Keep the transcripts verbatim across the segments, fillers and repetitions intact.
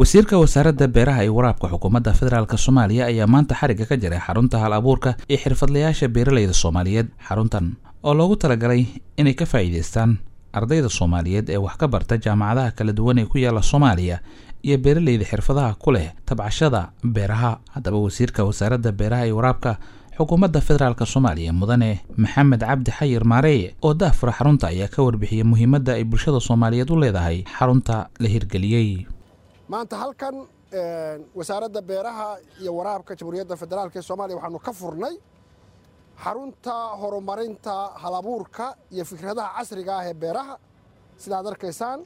wasiirka wasaaradda beeraha iyo waraabka xukuumadda federaalka Soomaaliya ayaa maanta xariga ka jiray xarunta hal abuurka ee xirfadlayaasha beeralayda Soomaaliyeed. xaruntan oo loogu talagalay inay ka faa'iideystaan ardayda Soomaaliyeed ee wax ka barta jaamacadaha kala duwan ee ku yaala Soomaaliya iyo beeralayda xirfadaha ku leh tabcashada beeraha. haddaba wasiirka wasaaradda beeraha iyo waraabka xukuumadda federaalka Soomaaliya mudane Maxamed Cabdi Xayir Maareeye oo daafur xarunta ayaa ka warbixiyay muhiimadda ay bulshada Soomaaliyeed u leedahay xarunta la hirgeliyay. maanta halkan wasaaradda beeraha iyo waraabka Jamhuuriyadda Federaalka Soomaaliya waxaanu ka furnay xarunta horumarinta halabuurka iyo fikradaha casriga ah ee beeraha sida aad arkaysaan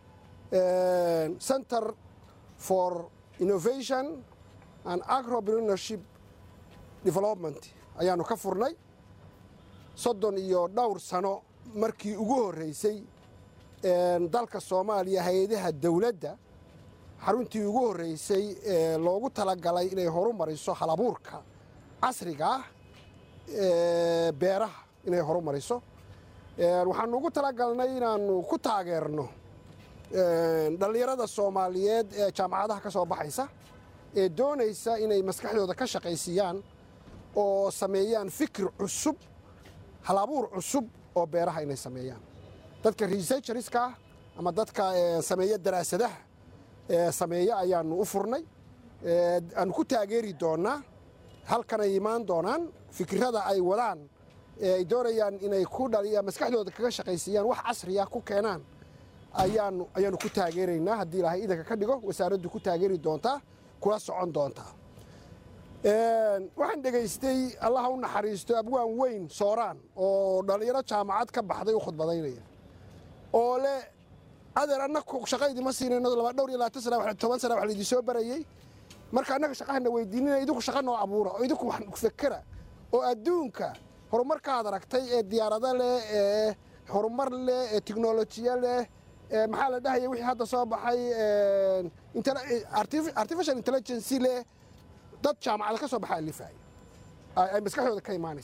Center for Innovation and Agripreneurship Development ayaanu ka furnay soddon iyo dhowr sano markii ugu horeysay dalka Soomaaliya hay'adaha dawladda xaruntii ugu horeysay ee loogu talagalay inay horumariso halabuurka casriga ah ee beeraha inay horumariso waxaan ugu talagalnay inaanu ku taageerno dhalinyarada Soomaaliyeed ee jaamacadaha ka soo baxaysa ee doonaysa inay maskaxdooda ka shaqeysiyaan oo sameeyaan fikir cusub halabuur cusub oo beeraha inay sameeyaan dadka researcherska ama dadka sameeya daraasadaha sameeya ayaanu u furnay aan ku taageeri doonaa halkan ay imaan doonaan fikrada ay wadaan ay doonayaan inay ku dhaliyaan maskaxdooda kaga shaqeysiyaan wax casri ah ku keenaan ayaanu ayaanu ku taageeraynaa haddii Ilaahay idinka ka dhigo wasaaraddu ku taageeri doontaa kula socon doontaa waxaan dhageystay Allah u naxariisto abwaan weyn Sooraan oo dhalinyaro jaamacad ka baxday u khudbadaynaya oo le adeer annagu shaqadii ma siinayno laba dhowr iyo labaatan sano wax toban sano wax la idin soo barayay marka annaga shaqahana weydiinayna idinku shaqo noo abuura oo idinku wax ku fakara oo adduunka horumarka aad aragtay ee diyaarada leh ee horumar leh ee tiknoolajiyada leh ee maxaa la dhahayaa wixii hadda soo baxay artificial intelligence leh dad jaamacad ka soo baxay alifay ay maskaxdooda ka imaanaysa